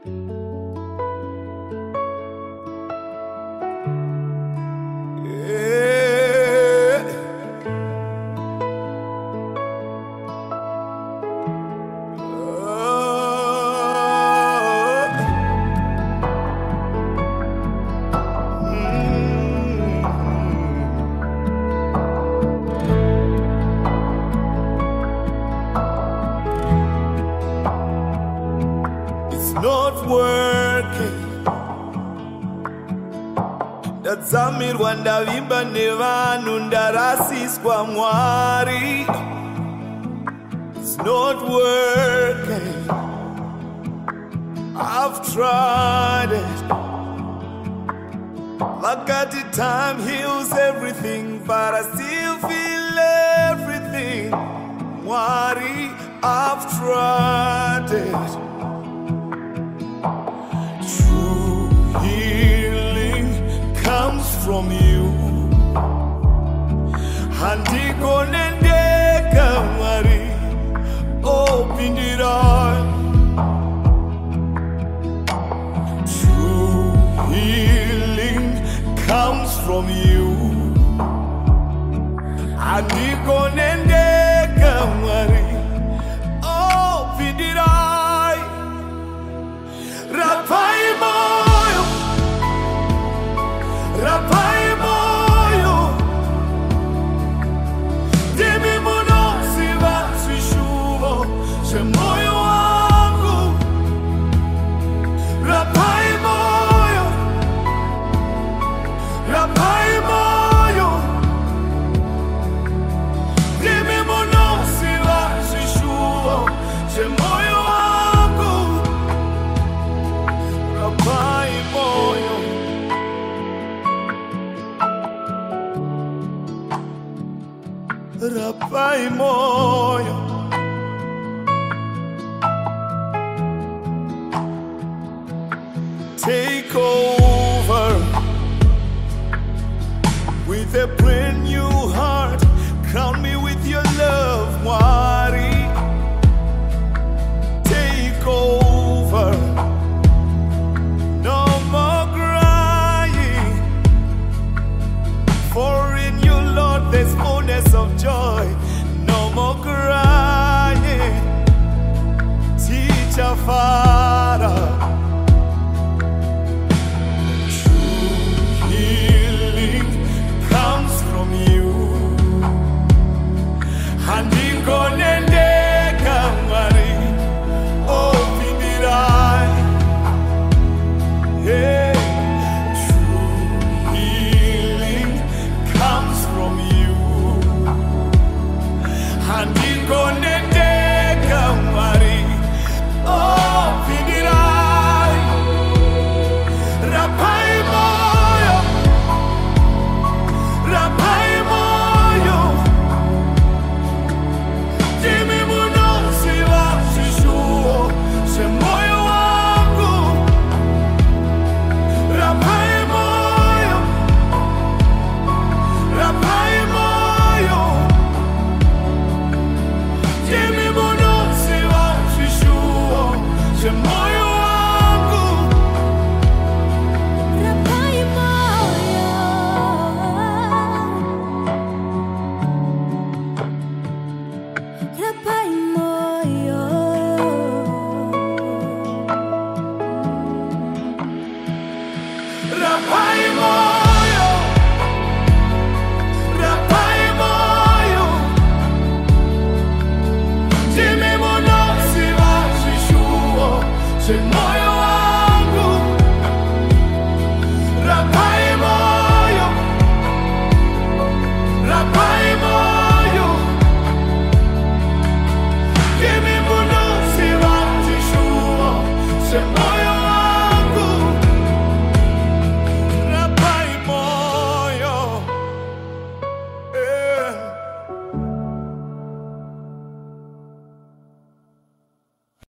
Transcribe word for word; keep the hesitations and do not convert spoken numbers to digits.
Not working. Ndadzamirwa ndavimba nevanhu ndarasiswa Mwari. It's not working. I've tried it. Vakati time heals everything, but I still feel everything. Mwari, I've tried it. From you, handiko nendeka Mwari, open it up. True healing comes from you, handiko nendeka Mwari, open it up. Rapai moyo, rapai. Rapai moyo, take over with a brand new heart. Crown me with your love, Mwari. Take over. No more crying, for in you, Lord, there's fullness of joy. No more crying. Teach our Father.